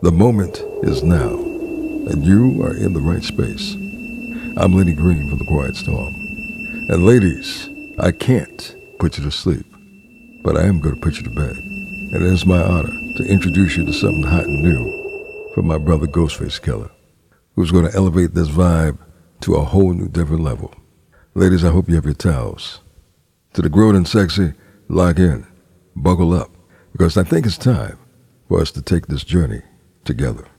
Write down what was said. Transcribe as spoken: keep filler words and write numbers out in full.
The moment is now, and you are in the right space. I'm Lenny Green from The Quiet Storm. And ladies, I can't put you to sleep, but I am going to put you to bed. And it is my honor to introduce you to something hot and new from my brother Ghostface Killah, who's going to elevate this vibe to a whole new different level. Ladies, I hope you have your towels. To the grown and sexy, lock in, buckle up, because I think it's time for us to take this journey together.